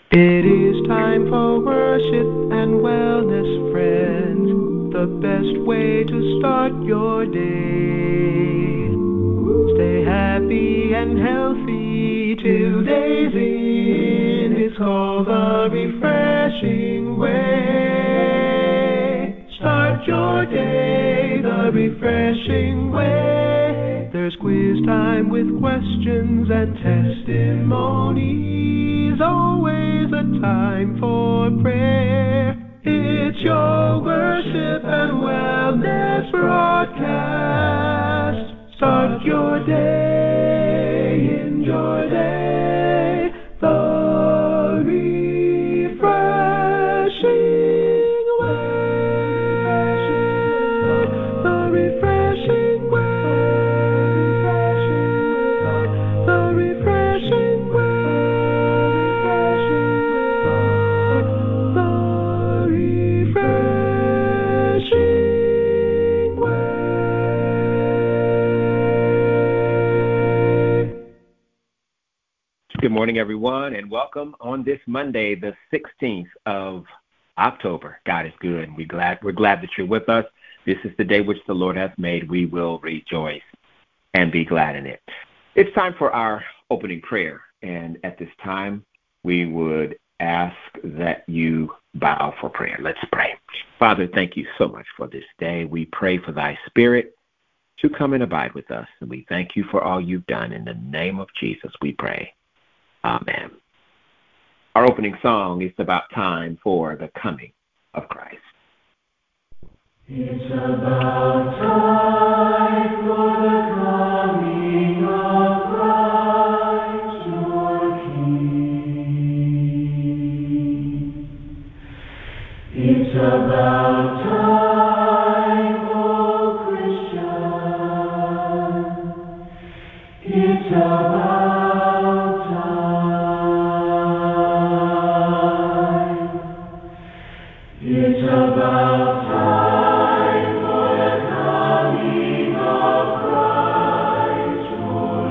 It is time for worship and wellness, friends. The best way to start your day. Stay happy and healthy till day's end. It's called the refreshing way. Start your day the refreshing way. There's quiz time with questions and testimonies. Always a time for prayer. It's your worship and wellness broadcast. Start your day, enjoy day, the refreshing way, the refreshing way, the refreshing way, the refreshing way. Good morning, everyone, and welcome on this Monday, the 16th of October. God is good, and we're glad that you're with us. This is the day which the Lord hath made. We will rejoice and be glad in it. It's time for our opening prayer, and at this time, we would ask that you bow for prayer. Let's pray. Father, thank you so much for this day. We pray for thy Spirit to come and abide with us, and we thank you for all you've done. In the name of Jesus, we pray. Amen. Our opening song is about time for the coming of Christ. It's about time for the coming of Christ, your King. It's about time, oh Christian. It's about time. It's about time for the coming of Christ, your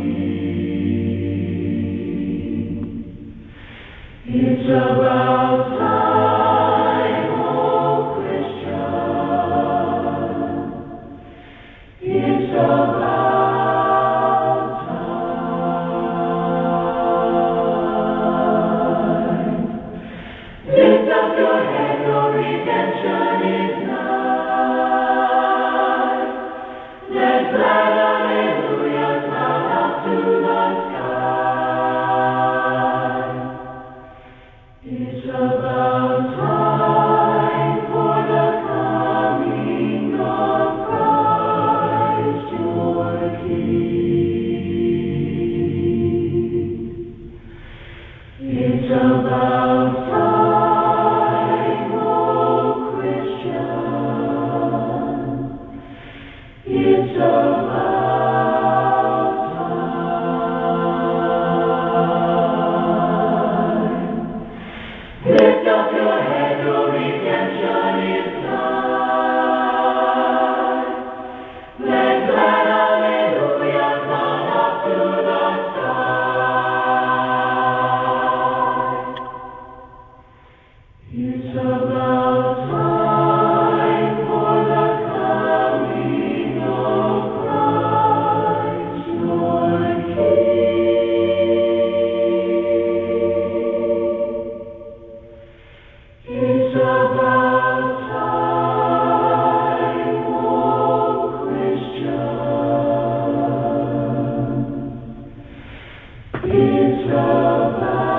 King. It's about time, oh Christian. It's about time. Lift up your head, your redemption is nigh. Let glad hallelujahs sound up to the sky. It's about time for the coming of Christ, your King. It's about time, oh Christian. It's about time. Lift up your head, your redemption is nigh. Let glad hallelujahs sound up to the sky. It's about time for the coming of Christ, your King. It's about time, oh Christian. It's about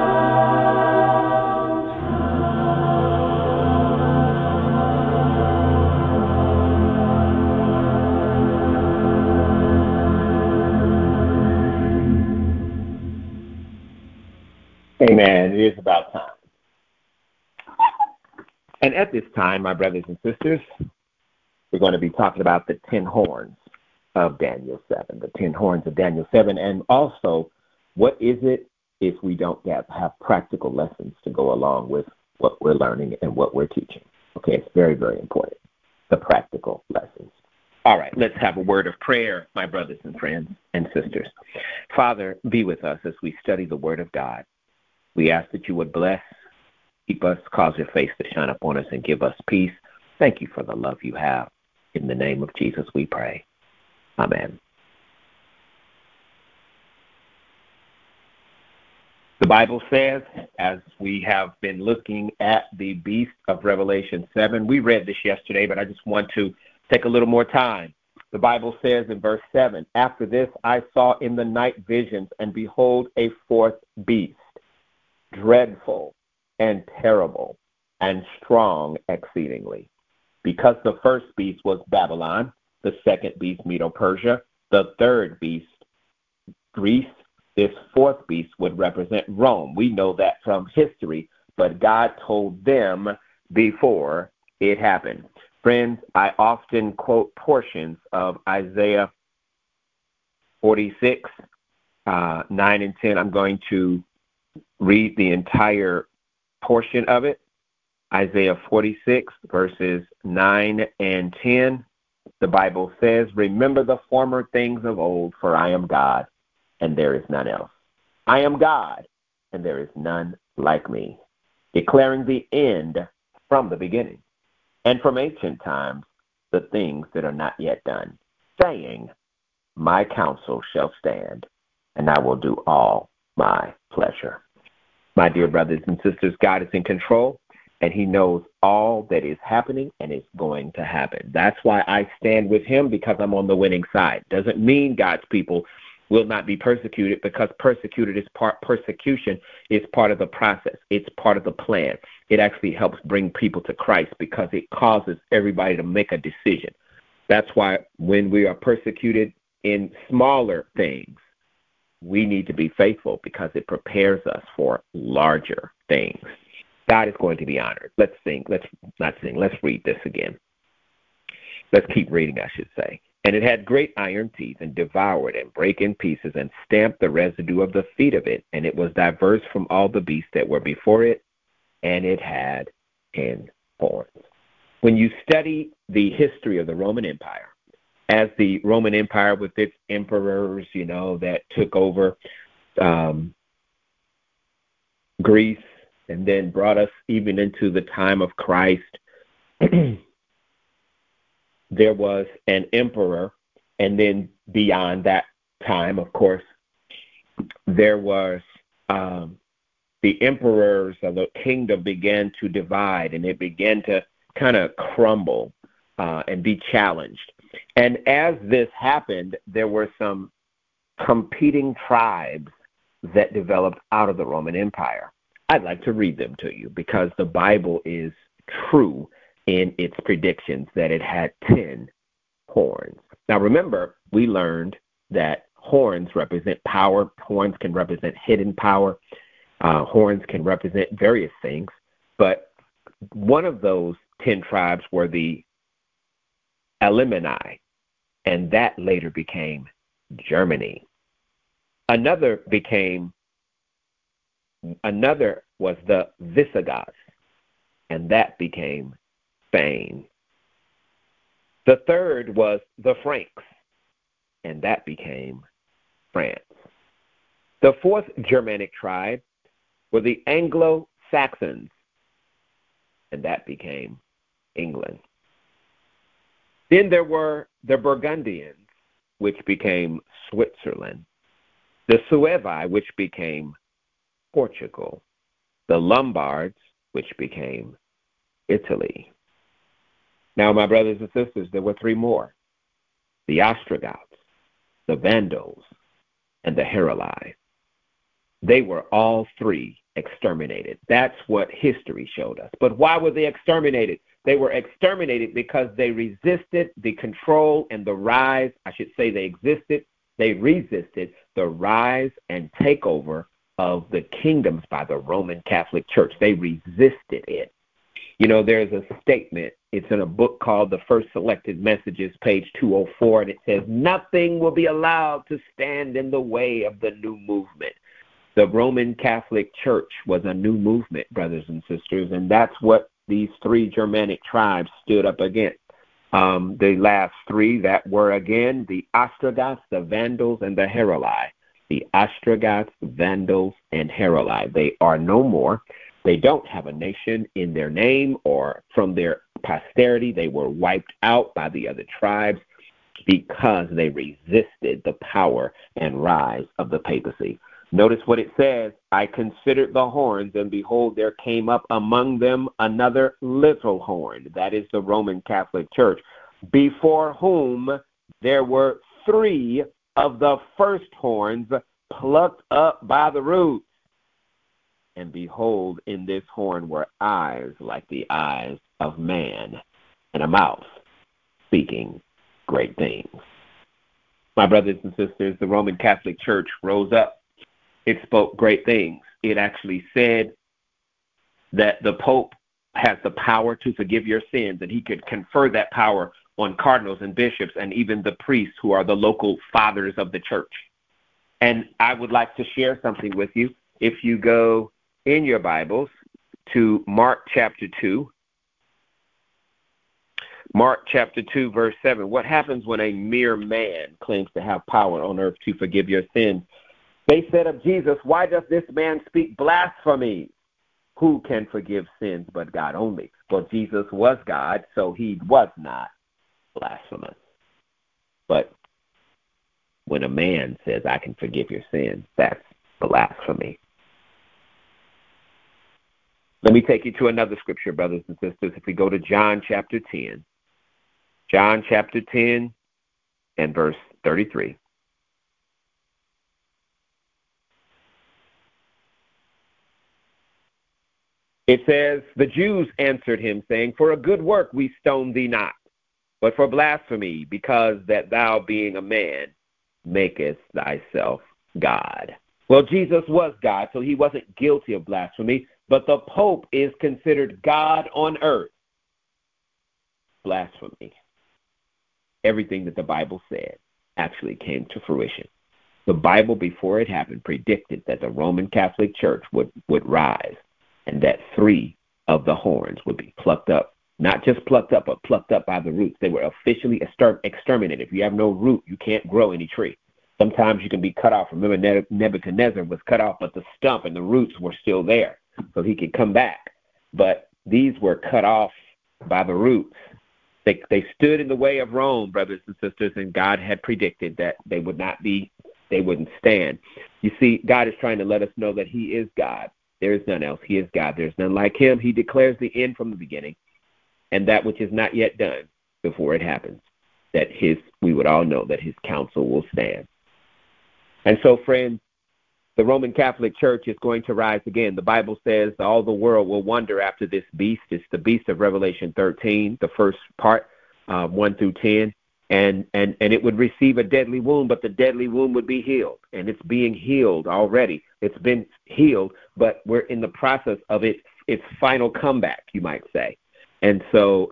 Amen. It is about time. And at this time, my brothers and sisters, we're going to be talking about the 10 horns of Daniel 7, the 10 horns of Daniel 7, and also what is it if we don't have practical lessons to go along with what we're learning and what we're teaching. Okay, it's very, very important, the practical lessons. All right, let's have a word of prayer, my brothers and friends and sisters. Father, be with us as we study the Word of God. We ask that you would bless, keep us, cause your face to shine upon us, and give us peace. Thank you for the love you have. In the name of Jesus we pray. Amen. The Bible says, as we have been looking at the beast of Revelation 7, we read this yesterday, but I just want to take a little more time. The Bible says in verse 7, after this I saw in the night visions, and behold, a fourth beast, dreadful and terrible and strong exceedingly. Because the first beast was Babylon, the second beast Medo-Persia, the third beast Greece, this fourth beast would represent Rome. We know that from history, but God told them before it happened. Friends, I often quote portions of Isaiah 46, 9 and 10. I'm going to read the entire portion of it. Isaiah 46, verses 9 and 10. The Bible says, remember the former things of old, for I am God, and there is none else. I am God, and there is none like me, declaring the end from the beginning, and from ancient times the things that are not yet done, saying, my counsel shall stand, and I will do all my pleasure. My dear brothers and sisters, God is in control, and he knows all that is happening and is going to happen. That's why I stand with him, because I'm on the winning side. Doesn't mean God's people will not be persecuted, because persecution is part of the process. It's part of the plan. It actually helps bring people to Christ, because it causes everybody to make a decision. That's why when we are persecuted in smaller things, we need to be faithful, because it prepares us for larger things. God is going to be honored. Let's sing. Let's not sing. Let's read this again. Let's keep reading, I should say. And it had great iron teeth, and devoured and brake in pieces, and stamped the residue of the feet of it. And it was diverse from all the beasts that were before it, and it had 10 horns. When you study the history of the Roman Empire, as the Roman Empire with its emperors, that took over Greece, and then brought us even into the time of Christ, there was an emperor, and then beyond that time, of course, there was the emperors of the kingdom began to divide, and it began to kind of crumble and be challenged. And as this happened, there were some competing tribes that developed out of the Roman Empire. I'd like to read them to you, because the Bible is true in its predictions that it had 10 horns. Now remember, we learned that horns represent power. Horns can represent hidden power. Horns can represent various things. But one of those 10 tribes were the Alemanni, and that later became Germany. Another was the Visigoths, and that became Spain. The third was the Franks, and that became France. The fourth Germanic tribe were the Anglo-Saxons, and that became England. Then there were the Burgundians, which became Switzerland, the Suevi, which became Portugal, the Lombards, which became Italy. Now, my brothers and sisters, there were 3 more: the Ostrogoths, the Vandals, and the Heruli. They were all 3 exterminated. That's what history showed us. But why were they exterminated? They were exterminated because they resisted the control and the rise. They resisted the rise and takeover of the kingdoms by the Roman Catholic Church. They resisted it. There's a statement. It's in a book called The First Selected Messages, page 204, and it says, nothing will be allowed to stand in the way of the new movement. The Roman Catholic Church was a new movement, brothers and sisters, and that's what these 3 Germanic tribes stood up against. The last 3 that were, again, the Ostrogoths, the Vandals, and the Heruli. the Ostrogoths, Vandals, and Heruli. They are no more. They don't have a nation in their name or from their posterity. They were wiped out by the other tribes because they resisted the power and rise of the papacy. Notice what it says. I considered the horns, and behold, there came up among them another little horn. That is the Roman Catholic Church, before whom there were 3 of the first horns plucked up by the roots. And behold, in this horn were eyes like the eyes of man, and a mouth speaking great things. My brothers and sisters, the Roman Catholic Church rose up. It spoke great things. It actually said that the Pope has the power to forgive your sins, and he could confer that power on cardinals and bishops and even the priests who are the local fathers of the church. And I would like to share something with you. If you go in your Bibles to Mark chapter 2, Mark chapter 2, verse 7, what happens when a mere man claims to have power on earth to forgive your sins? They said of Jesus, why does this man speak blasphemy? Who can forgive sins but God only? Well, Jesus was God, so he was not blasphemous. But when a man says, I can forgive your sins, that's blasphemy. Let me take you to another scripture, brothers and sisters. If we go to John chapter 10, John chapter 10 and verse 33. It says, the Jews answered him, saying, for a good work we stone thee not, but for blasphemy, because that thou, being a man, makest thyself God. Well, Jesus was God, so he wasn't guilty of blasphemy, but the Pope is considered God on earth. Blasphemy. Everything that the Bible said actually came to fruition. The Bible, before it happened, predicted that the Roman Catholic Church would rise, and that 3 of the horns would be plucked up. Not just plucked up, but plucked up by the roots. They were officially exterminated. If you have no root, you can't grow any tree. Sometimes you can be cut off. Remember, Nebuchadnezzar was cut off, but the stump and the roots were still there, so he could come back. But these were cut off by the roots. They stood in the way of Rome, brothers and sisters, and God had predicted that they wouldn't stand. You see, God is trying to let us know that he is God. There is none else. He is God. There's none like him. He declares the end from the beginning, and that which is not yet done before it happens, that we would all know that his counsel will stand. And so, friends, the Roman Catholic Church is going to rise again. The Bible says all the world will wonder after this beast. It's the beast of Revelation 13, the first part, 1 through 10. And it would receive a deadly wound, but the deadly wound would be healed. And it's being healed already. It's been healed, but we're in the process of its final comeback, you might say. And so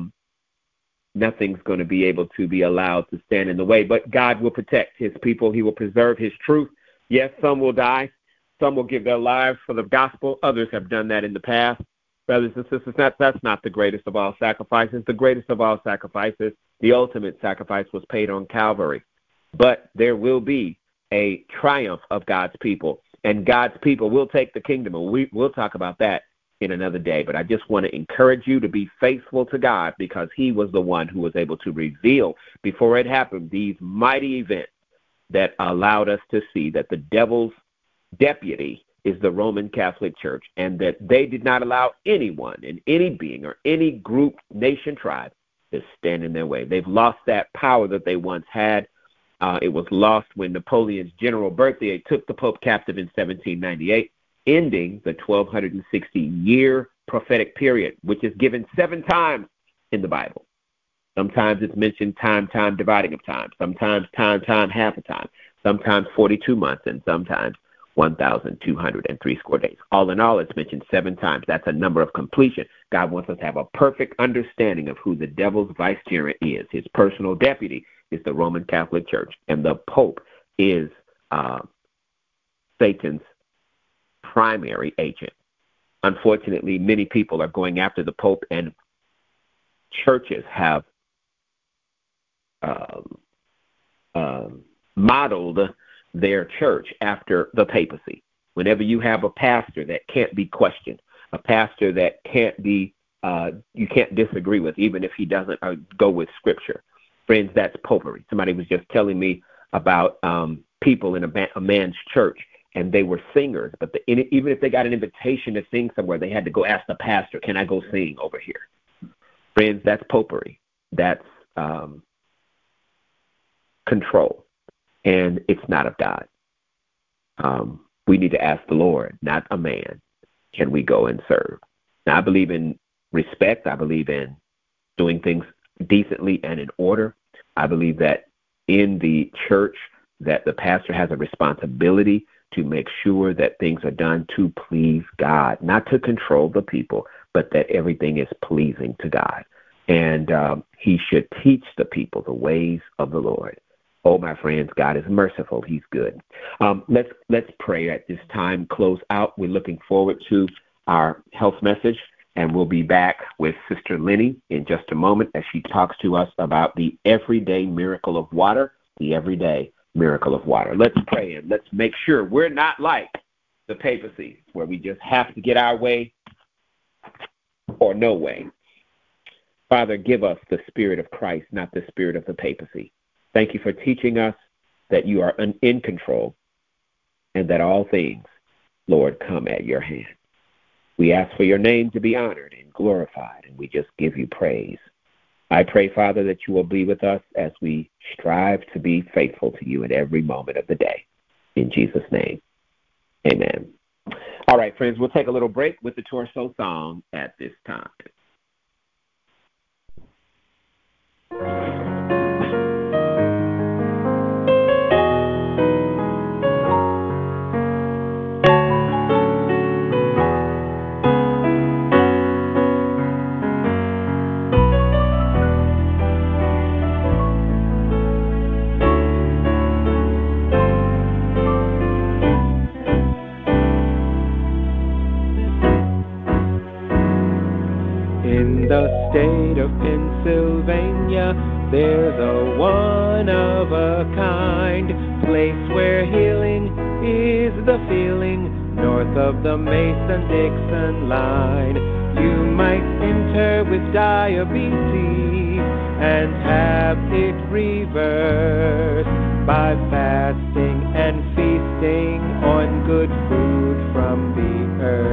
nothing's going to be able to be allowed to stand in the way. But God will protect his people. He will preserve his truth. Yes, some will die. Some will give their lives for the gospel. Others have done that in the past. Brothers and sisters, that's not the greatest of all sacrifices. The greatest of all sacrifices, the ultimate sacrifice, was paid on Calvary. But there will be a triumph of God's people, and God's people will take the kingdom. And we'll talk about that in another day. But I just want to encourage you to be faithful to God, because he was the one who was able to reveal before it happened these mighty events that allowed us to see that the devil's deputy is the Roman Catholic Church, and that they did not allow anyone and any being or any group, nation, tribe to stand in their way. They've lost that power that they once had. It was lost when Napoleon's General Berthier took the Pope captive in 1798, ending the 1260-year prophetic period, which is given 7 times in the Bible. Sometimes it's mentioned time, dividing of time. Sometimes time, half a time. Sometimes 42 months, and sometimes 1,203 score days. All in all, it's mentioned 7 times. That's a number of completion. God wants us to have a perfect understanding of who the devil's vicegerent is. His personal deputy is the Roman Catholic Church, and the Pope is Satan's primary agent. Unfortunately, many people are going after the Pope, and churches have modeled their church after the papacy. Whenever you have a pastor that can't be questioned, a pastor that can't be you can't disagree with, even if he doesn't go with Scripture. Friends, that's popery. Somebody was just telling me about people in a man's church, and they were singers, but even if they got an invitation to sing somewhere, they had to go ask the pastor, can I go sing over here? Friends, that's popery. That's control, and it's not of God. We need to ask the Lord, not a man, can we go and serve? Now, I believe in respect. I believe in doing things decently and in order. I believe that in the church that the pastor has a responsibility to make sure that things are done to please God, not to control the people, but that everything is pleasing to God. And he should teach the people the ways of the Lord. Oh, my friends, God is merciful. He's good. Let's pray at this time, close out. We're looking forward to our health message, and we'll be back with Sister Lenny in just a moment as she talks to us about the everyday miracle of water, the everyday miracle of water. Let's pray, and let's make sure we're not like the papacy, where we just have to get our way or no way. Father, give us the spirit of Christ, not the spirit of the papacy. Thank you for teaching us that you are in control and that all things, Lord, come at your hand. We ask for your name to be honored and glorified, and we just give you praise. I pray, Father, that you will be with us as we strive to be faithful to you in every moment of the day. In Jesus' name, amen. All right, friends, we'll take a little break with the Torso song at this time. In the state of Pennsylvania, there's a one-of-a-kind place where healing is the feeling, north of the Mason-Dixon line. You might enter with diabetes and have it reversed by fasting and feasting on good food from the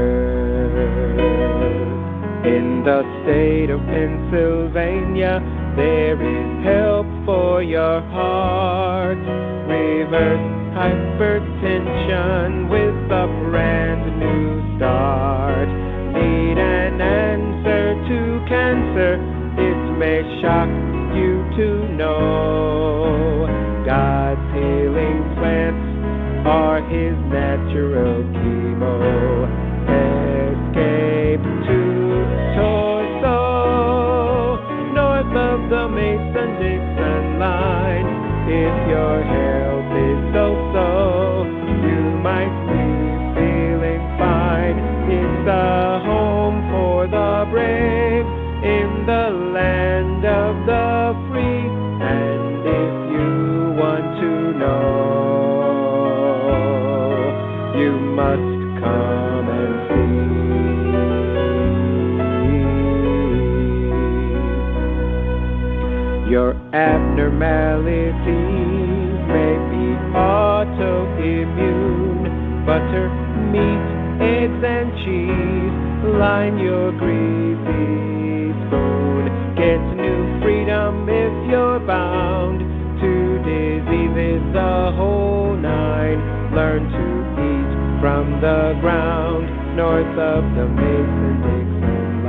earth. In the state of Pennsylvania, there is help for your heart. Reverse hypertension with a brand new start. Need an answer to cancer? It may shock you to know God's healing plants are his natural chemo. Escape to Torso, north of the Mason-Dixon line. If your health is so-so, you might be feeling fine. It's a home for the brave in the land of the free. And if you want to know, you must come and see. Your abnormalities may be autoimmune. Butter, meat, eggs, and cheese line your greasy spoon. Get new freedom if you're bound to diseases, the whole nine. Learn to eat from the ground, north of the Mason-Dixon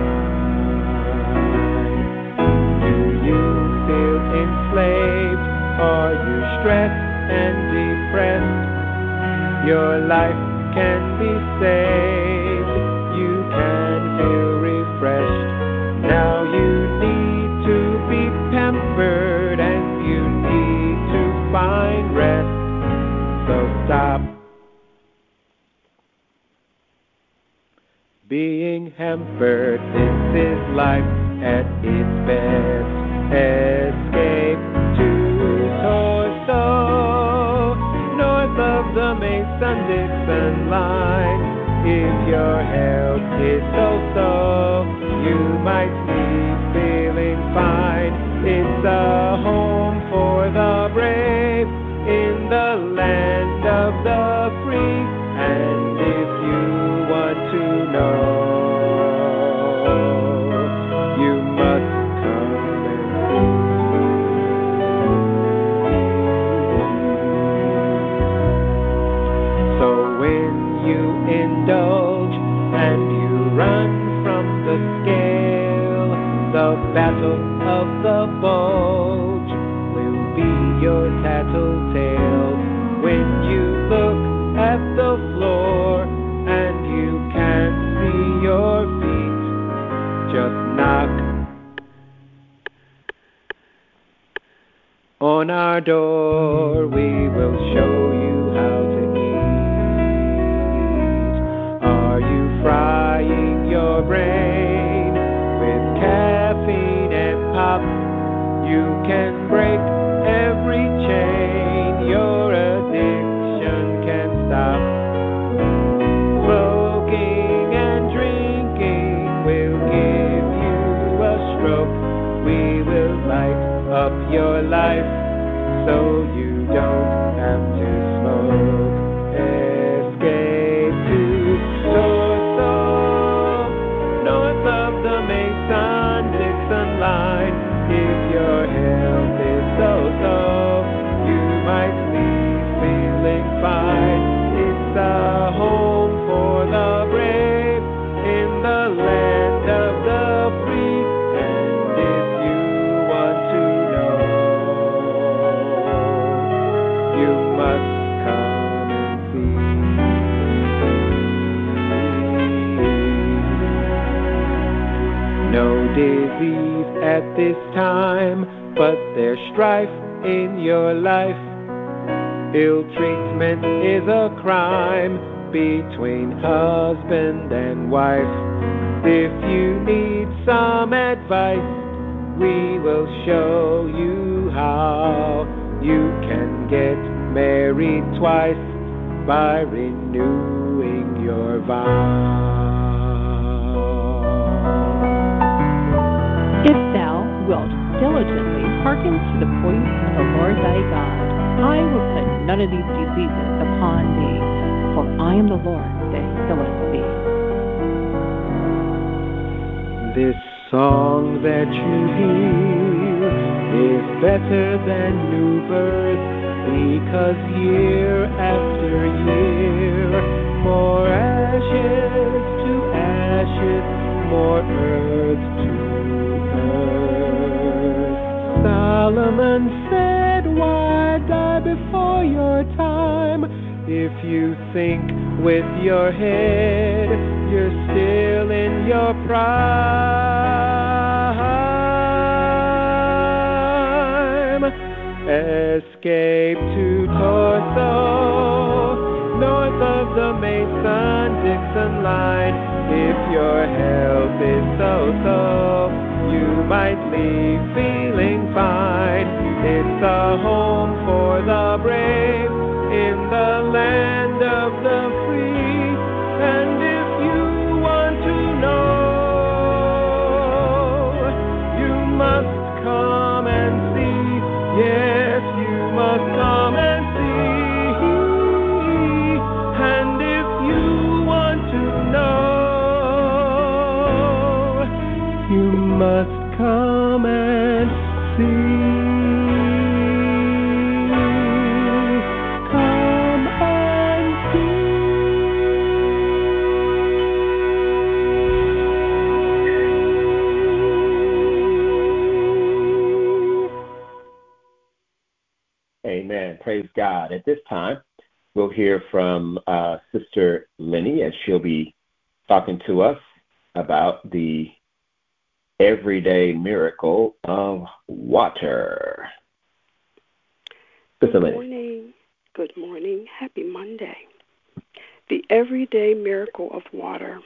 line. Do you feel enslaved? Are you stressed and depressed? Your life can be saved. You can feel refreshed. Now you need to be pampered and you need to find rest. So stop being hampered. This is life at its best. Escape to Torso, your health is so-so, you might leave feeling fine. It's a home for the brave in the land of the free. And if you want to know, you must come and see. So when you indulge and you run from the scale, the battle of the bulge will be your tattletale. When you look at the floor and you can't see your feet, just knock on our door. We will show you how to eat. Are you frying your brain with caffeine and pop? You can break every chain, your addiction can stop. Smoking and drinking will give you a stroke. We will light up your life so you don't have to smoke. Escape to Torso, north of the Mason-Dixon line. If your health is so-so, you might leave feeling fine. It's a home for the brave in the land of the free. And if you want to know, you must come and see. No disease at this time, but there's strife in your life. Ill treatment is a crime between husband and wife. If you need some advice, we will show you how. You can get married twice by renewing your vow. If thou wilt diligently hearken to the voice of the Lord thy God, I will put none of these diseases upon thee, for I am the Lord that healeth thee. This song that you hear is better than new birth, because year after year, more ashes to ashes, more earth to earth. Solomon said, why die before your time? If you think with your head, you're still in your prime. Escape to Torso, north of the Mason-Dixon line. If your health is so-so, you might leave feeling fine. It's a home for the brave in the land of the free. And if you want to know, you must come and see. Yes, you must come and see. And if you want to know, you must come and see. Come and see. Amen. Praise God. At this time, we'll hear from Sister Lenny, as she'll be talking to us about the everyday miracle of water. Good morning. Good morning. Happy Monday. The everyday miracle of water.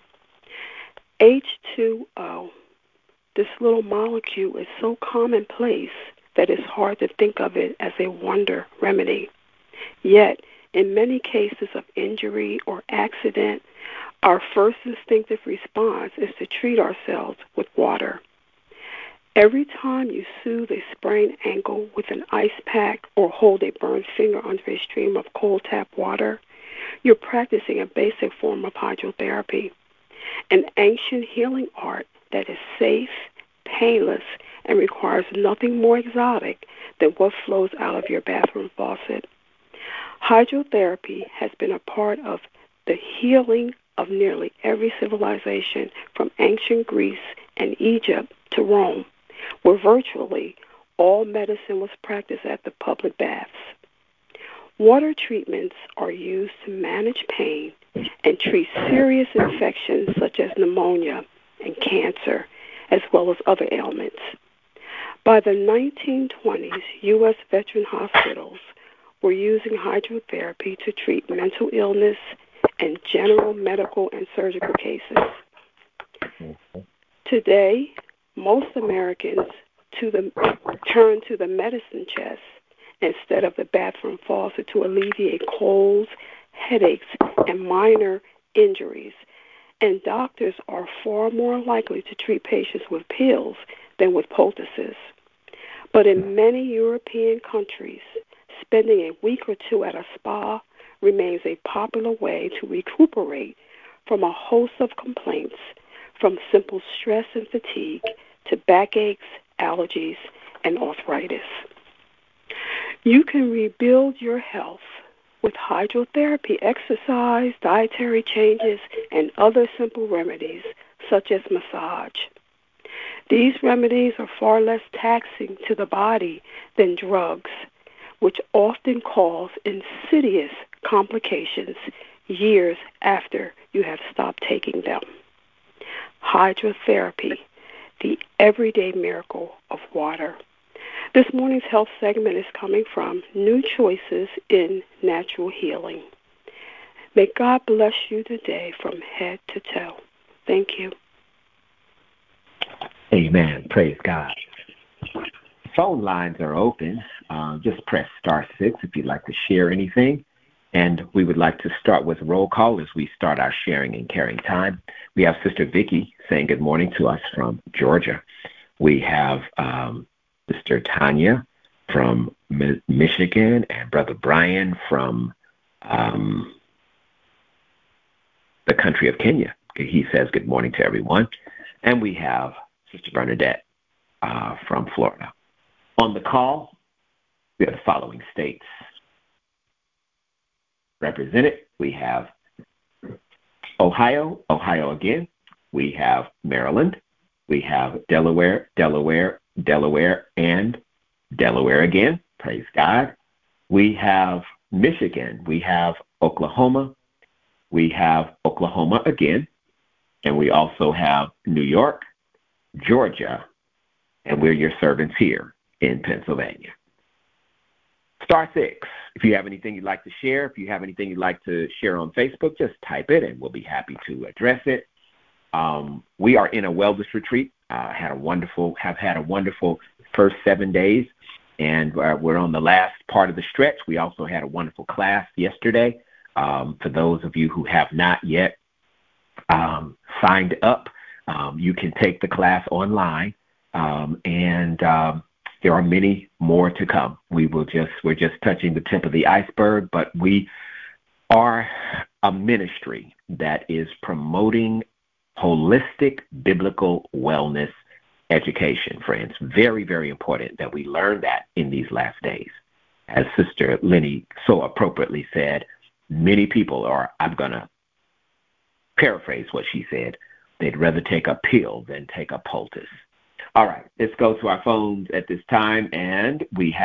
H2O. This little molecule is so commonplace that it's hard to think of it as a wonder remedy. Yet, in many cases of injury or accident, Our first instinctive response is to treat ourselves with water. Every time you soothe a sprained ankle with an ice pack or hold a burned finger under a stream of cold tap water, you're practicing a basic form of hydrotherapy, an ancient healing art that is safe, painless, and requires nothing more exotic than what flows out of your bathroom faucet. Hydrotherapy has been a part of the healing of nearly every civilization from ancient Greece and Egypt to Rome, where virtually all medicine was practiced at the public baths. Water treatments are used to manage pain and treat serious infections such as pneumonia and cancer, as well as other ailments. By the 1920s, U.S. veteran hospitals were using hydrotherapy to treat mental illness and general medical and surgical cases. Today, most Americans turn to the medicine chest instead of the bathroom faucet to alleviate colds, headaches, and minor injuries. And doctors are far more likely to treat patients with pills than with poultices. But in many European countries, spending a week or two at a spa remains a popular way to recuperate from a host of complaints, from simple stress and fatigue to backaches, allergies, and arthritis. You can rebuild your health with hydrotherapy, exercise, dietary changes, and other simple remedies such as massage. These remedies are far less taxing to the body than drugs, which often cause insidious complications years after you have stopped taking them. Hydrotherapy, the everyday miracle of water. This morning's health segment is coming from New Choices in Natural Healing. May God bless you today from head to toe. Thank you. Amen. Praise God. Phone lines are open. Just press *6 if you'd like to share anything. And we would like to start with roll call as we start our sharing and caring time. We have Sister Vicki saying good morning to us from Georgia. We have Sister Tanya from Michigan and Brother Brian from the country of Kenya. He says good morning to everyone. And we have Sister Bernadette from Florida. On the call, we have the following states represented. We have Ohio again. We have Maryland. We have Delaware, and Delaware again. Praise God. We have Michigan. We have Oklahoma. We have Oklahoma again. And we also have New York, Georgia, and we're your servants here in Pennsylvania. *6. If you have anything you'd like to share, if you have anything you'd like to share on Facebook, just type it and we'll be happy to address it. We are in a wellness retreat. Have had a wonderful first 7 days, and we're on the last part of the stretch. We also had a wonderful class yesterday. For those of you who have not yet signed up, you can take the class online, and there are many more to come. We're just touching the tip of the iceberg, but we are a ministry that is promoting holistic biblical wellness education, friends. Very, very important that we learn that in these last days. As Sister Lenny so appropriately said, many people are, I'm going to paraphrase what she said, they'd rather take a pill than take a poultice. All right, let's go to our phones at this time, and we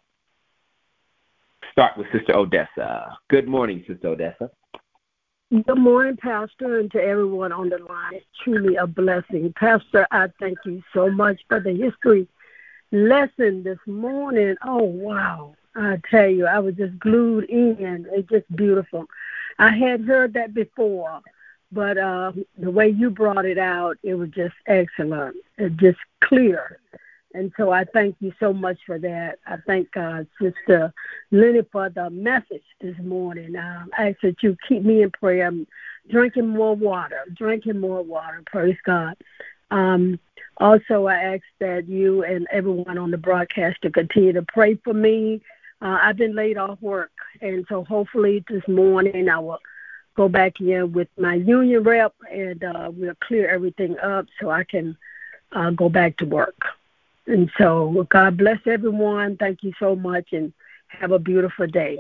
start with Sister Odessa. Good morning, Sister Odessa. Good morning, Pastor, and to everyone on the line. It's truly a blessing. Pastor, I thank you so much for the history lesson this morning. Oh, wow. I tell you, I was just glued in. It's just beautiful. I had heard that before, but the way you brought it out, it was just excellent. It's just clear. And so I thank you so much for that. I thank Sister Lenny for the message this morning. I ask that you keep me in prayer. I'm drinking more water, praise God. Also, I ask that you and everyone on the broadcast to continue to pray for me. I've been laid off work, and so hopefully this morning I will go back in with my union rep, and we'll clear everything up so I can go back to work. And so God bless everyone. Thank you so much, and have a beautiful day.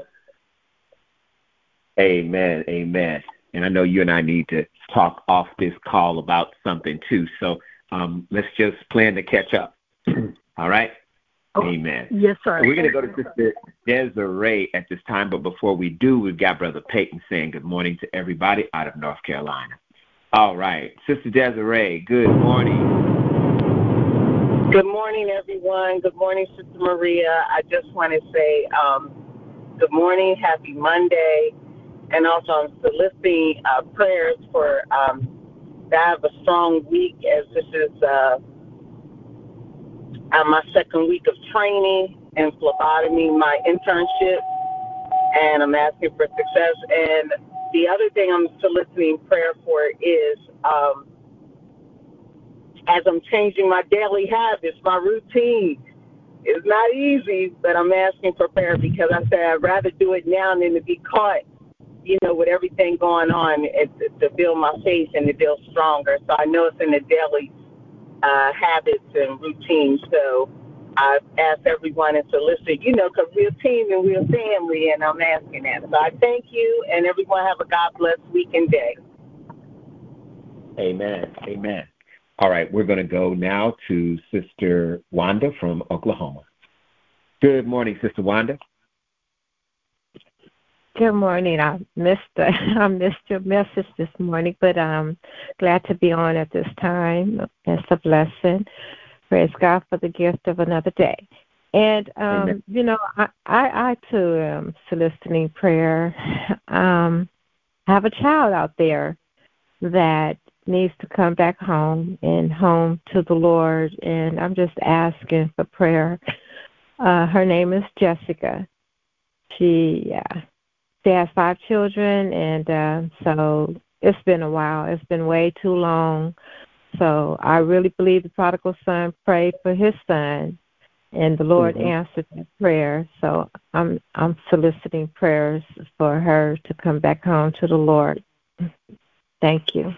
Amen, amen. And I know you and I need to talk off this call about something too, so let's just plan to catch up. All right? Amen. Yes, sir. So we're going to go to Sister Desiree at this time, but before we do, we've got Brother Peyton saying good morning to everybody out of North Carolina. All right. Sister Desiree, good morning. Good morning, everyone. Good morning, Sister Maria. I just want to say good morning, happy Monday, and also I'm soliciting prayers for to have a strong week, as this is my second week of training in phlebotomy, my internship, and I'm asking for success. And the other thing I'm soliciting prayer for is as I'm changing my daily habits, my routine. It's not easy, but I'm asking for prayer because I said I'd rather do it now than to be caught, with everything going on, to build my faith and to build stronger. So I know it's in the daily habits and routines. So I've asked everyone and solicit, because we're a team and we're a family, and I'm asking that. So I thank you, and everyone have a God-blessed week and day. Amen, amen. All right, we're going to go now to Sister Wanda from Oklahoma. Good morning, Sister Wanda. Good morning. I missed your message this morning, but I'm glad to be on at this time. It's a blessing. Praise God for the gift of another day. And, I too am soliciting prayer. I have a child out there that needs to come back home and home to the Lord, and I'm just asking for prayer. Her name is Jessica. She has 5 children, and so it's been a while. It's been way too long. So I really believe the prodigal son prayed for his son, and the Lord answered that prayer. So I'm soliciting prayers for her to come back home to the Lord. Thank you.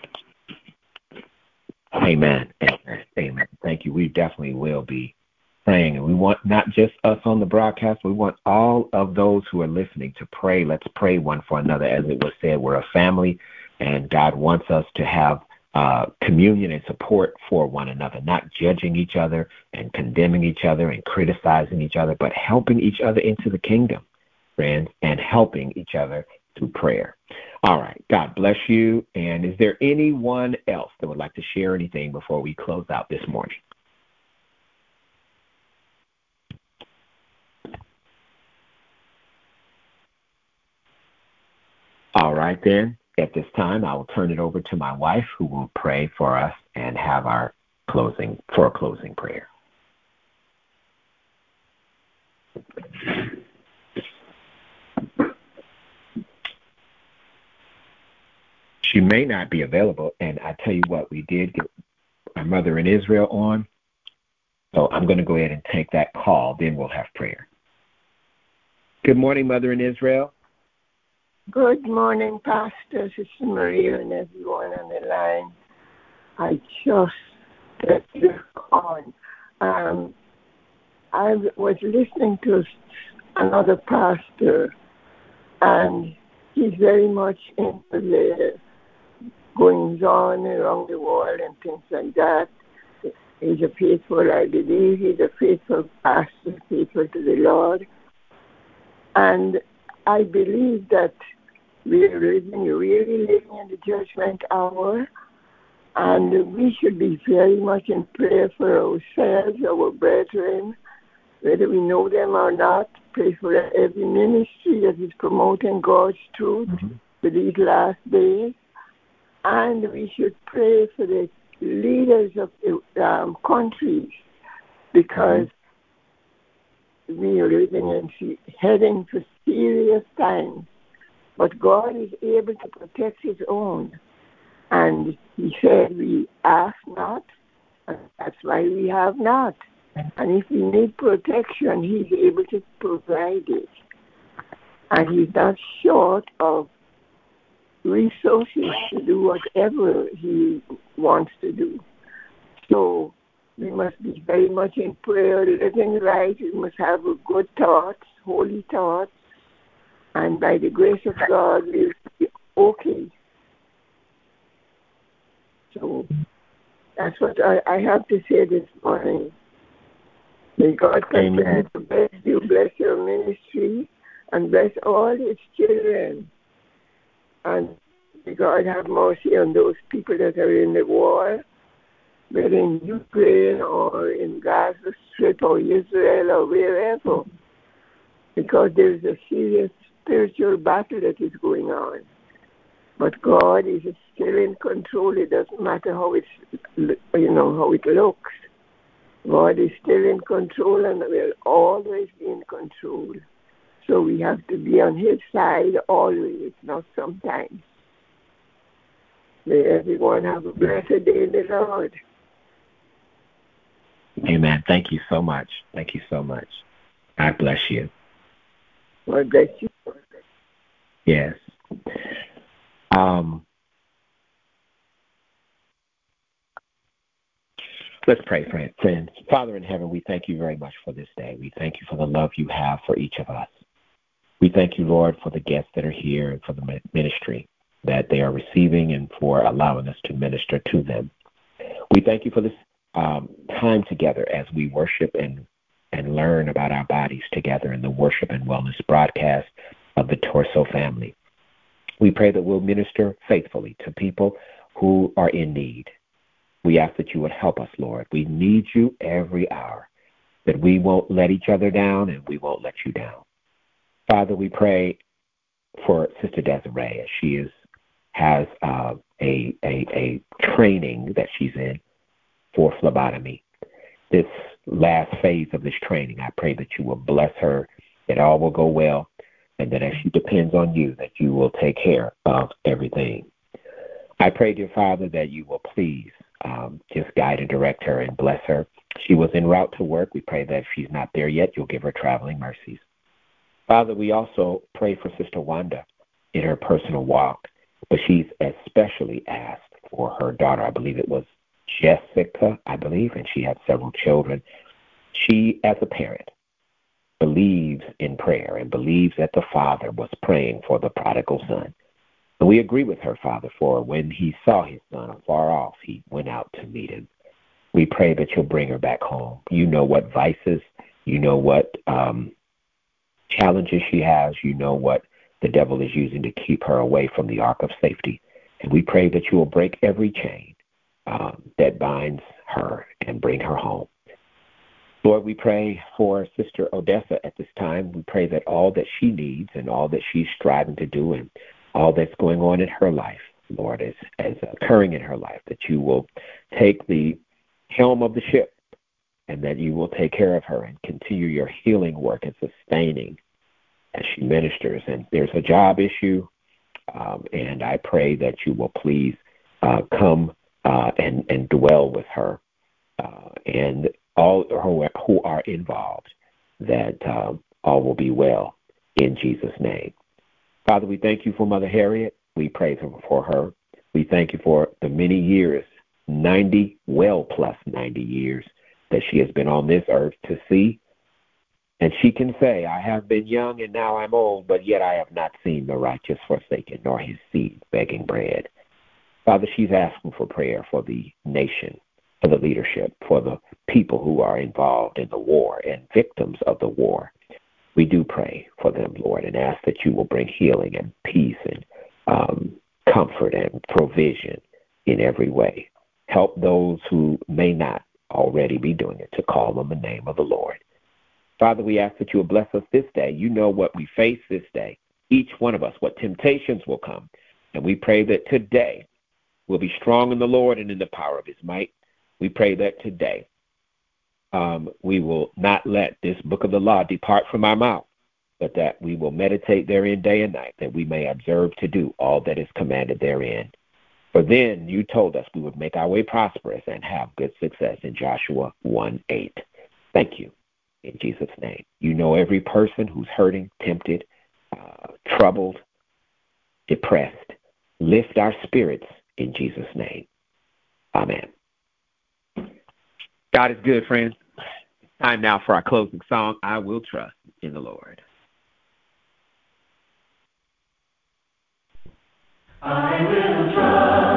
Amen. Amen. Amen. Thank you. We definitely will be praying. And we want not just us on the broadcast, we want all of those who are listening to pray. Let's pray one for another. As it was said, we're a family, and God wants us to have communion and support for one another, not judging each other and condemning each other and criticizing each other, but helping each other into the kingdom, friends, and helping each other through prayer. All right. God bless you. And is there anyone else that would like to share anything before we close out this morning? All right, then. At this time, I will turn it over to my wife, who will pray for us and have our closing prayer. She may not be available, and I tell you what, we did get my mother in Israel on, so I'm going to go ahead and take that call, then we'll have prayer. Good morning, Mother in Israel. Good morning, Pastor, Sister Maria, and everyone on the line. I just get your call. I was listening to another pastor, and he's very much into the goings on around the world and things like that. He's a faithful, I believe, he's a faithful pastor, faithful to the Lord. And I believe that we're really living in the judgment hour, and we should be very much in prayer for ourselves, our brethren, whether we know them or not. Pray for every ministry that is promoting God's truth for these last days. And we should pray for the leaders of the countries because we are heading to serious times. But God is able to protect his own. And he said we ask not, and that's why we have not. And if we need protection, he's able to provide it. And he's not short of resources to do whatever he wants to do. So we must be very much in prayer, living right. We must have good thoughts, holy thoughts. And by the grace of God, we'll be okay. So that's what I have to say this morning. May God continue to bless you, bless your ministry, and bless all its children. And may God have mercy on those people that are in the war, whether in Ukraine or in Gaza Strip or Israel or wherever, because there is a serious spiritual battle that is going on. But God is still in control. It doesn't matter how how it looks. God is still in control and will always be in control. So we have to be on his side always, not sometimes. May everyone have a blessed day in the Lord. Amen. Thank you so much. Thank you so much. God bless you. God bless you. Yes. Let's pray, friends. Father in heaven, we thank you very much for this day. We thank you for the love you have for each of us. We thank you, Lord, for the guests that are here and for the ministry that they are receiving and for allowing us to minister to them. We thank you for this time together as we worship and learn about our bodies together in the Worship and Wellness broadcast of the Torso family. We pray that we'll minister faithfully to people who are in need. We ask that you would help us, Lord. We need you every hour, that we won't let each other down and we won't let you down. Father, we pray for Sister Desiree as she has a training that she's in for phlebotomy. This last phase of this training, I pray that you will bless her, that all will go well, and that as she depends on you, that you will take care of everything. I pray, dear Father, that you will please just guide and direct her and bless her. She was en route to work. We pray that if she's not there yet, you'll give her traveling mercies. Father, we also pray for Sister Wanda in her personal walk, but she's especially asked for her daughter. I believe it was Jessica, and she had several children. She, as a parent, believes in prayer and believes that the Father was praying for the prodigal son. And we agree with her, Father, for when he saw his son afar off, he went out to meet him. We pray that you'll bring her back home. You know what vices, you know what challenges she has, you know what the devil is using to keep her away from the ark of safety. And we pray that you will break every chain that binds her and bring her home. Lord, we pray for Sister Odessa at this time. We pray that all that she needs and all that she's striving to do and all that's going on in her life, Lord, as occurring in her life, that you will take the helm of the ship and that you will take care of her and continue your healing work and sustaining as she ministers. And there's a job issue, and I pray that you will please come and dwell with her and all who are involved, that all will be well in Jesus' name. Father, we thank you for Mother Harriet. We pray for her. We thank you for the many years, 90 years that she has been on this earth to see. And she can say, I have been young and now I'm old, but yet I have not seen the righteous forsaken, nor his seed begging bread. Father, she's asking for prayer for the nation, for the leadership, for the people who are involved in the war and victims of the war. We do pray for them, Lord, and ask that you will bring healing and peace and comfort and provision in every way. Help those who may not already be doing it to call on the name of the Lord. Father, we ask that you will bless us this day. You know what we face this day, each one of us, what temptations will come. And we pray that today we'll be strong in the Lord and in the power of his might. We pray that today we will not let this book of the law depart from our mouth, but that we will meditate therein day and night, that we may observe to do all that is commanded therein. For then you told us we would make our way prosperous and have good success in Joshua 1:8. Thank you in Jesus' name. You know every person who's hurting, tempted, troubled, depressed. Lift our spirits in Jesus' name. Amen. God is good, friends. It's time now for our closing song, I Will Trust in the Lord. I will trust